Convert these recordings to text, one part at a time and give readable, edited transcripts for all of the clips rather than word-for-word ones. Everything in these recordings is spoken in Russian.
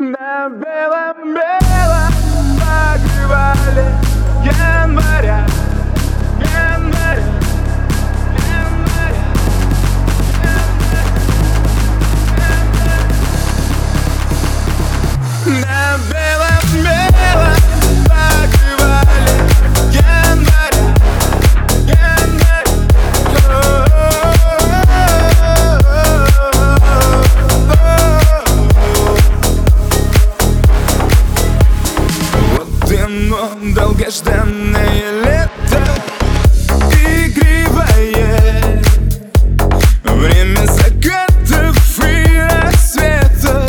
На белом-белом покрывале января, января, января, января. На белом-белом покрывале января, января. Но долгожданное лето, игривое, время закатов и рассветов,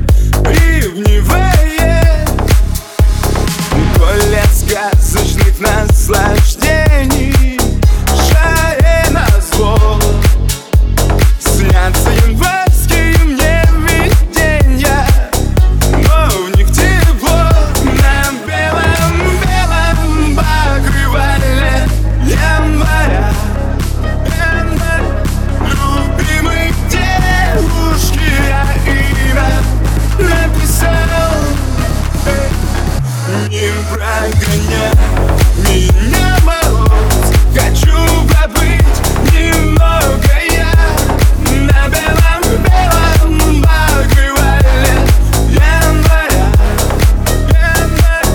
ливневое, поле сказочных наслаждений, жаре назло, снятся январские мне видения, но в них тепло. На белом покрывале января, январь, любимой девушке я имя написал. Не прогоняй меня, мороз, хочу побыть немного я. На белом покрывале января, январь.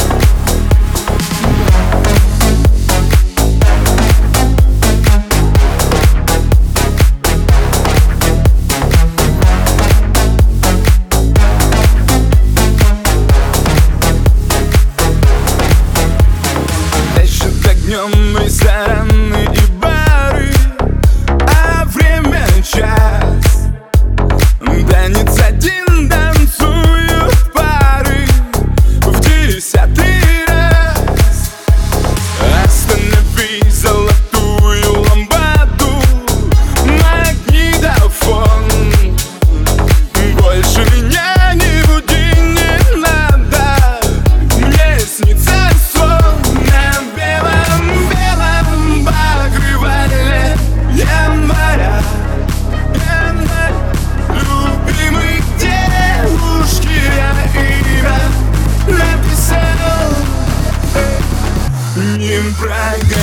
Дышит огнем рестораны и бары, а время час. Танец один, танцуют пары в 10-й раз. Останови золотую лампаду, магнитофон. Больше меня не буди, не надо, мне снится сон. На белом покрывале января, январь, любимой девушке я имя написал. Не прогоняй